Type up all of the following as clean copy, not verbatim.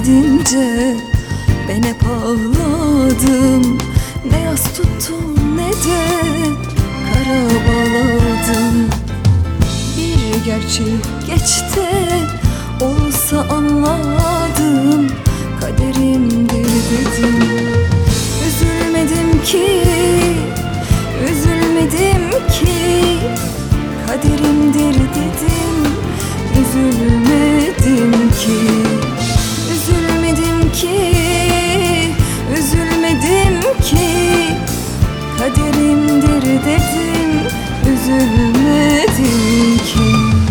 gidince ben hep ağladım. Ne yas tuttum ne de kara bağladım. Bir gerçeği geç de olsa anladım, kaderimdir dedim. Üzülmedim ki, üzülmedim ki, kaderimdir dedim. Üzülmedim ki, üzülmedim ki, üzülmedim ki, kaderimdir dedim. Üzülmedim ki.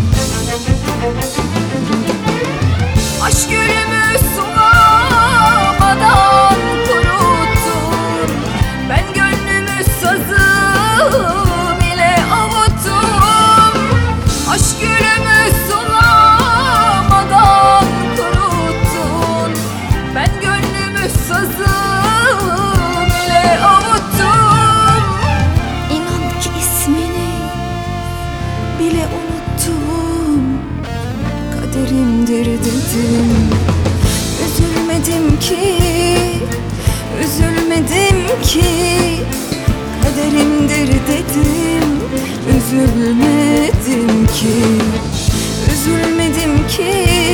Aşk gölümü sulamadan kuruttun. Ben gönlümü sazı bile avuttum. Aşk gölümü sulamadan kuruttun. Ben gönlümü sazı bile avuttum. İnan ki ismini bile unuttum, kaderimdir dedim. Üzülmedim ki, üzülmedim ki, kaderimdir dedim. Üzülmedim ki, üzülmedim ki,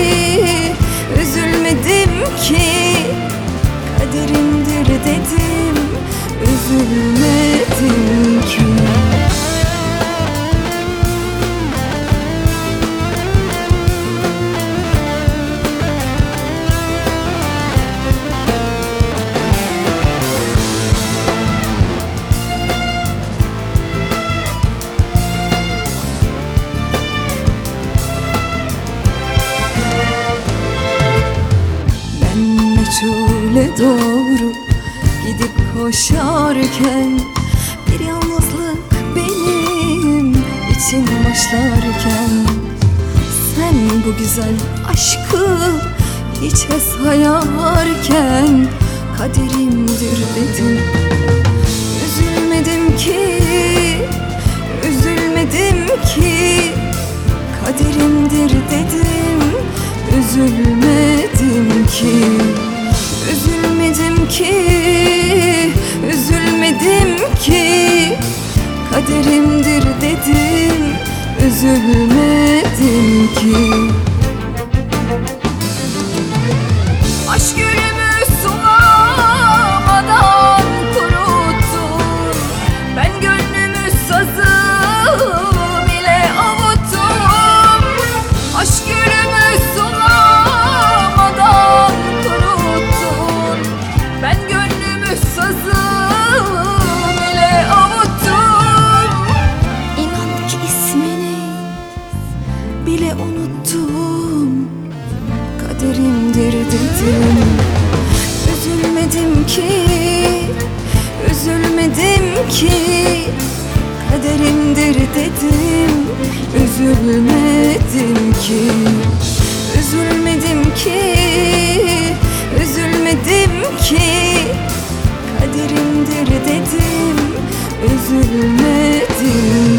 üzülmedim ki, kaderimdir dedim. Üzülmedim ki. Meçhule doğru gidip koşarken, bir yalnızlık benim için başlarken, sen bu güzel aşkı hiçe sayarken, kaderimdir dedim. Üzülmedim ki, üzülmedim ki, kaderimdir dedim. Üzülmedim ki, üzülmedim ki, üzülmedim ki, kaderimdir dedim. Üzülmedim ki. Aşk gölümü sulamadan kuruttun. Ben gönlümü sazı bile avuttum. Aşk gölümü sulamadan kuruttun. Ben gönlümü sazı bile avuttum. İnan ki ismini bile unuttum, kaderimdir dedim. Üzülmedim ki, üzülmedim ki, kaderimdir dedim. Üzülmedim ki, üzülmedim ki, üzülmedim ki, kaderimdir dedim. Üzülmedim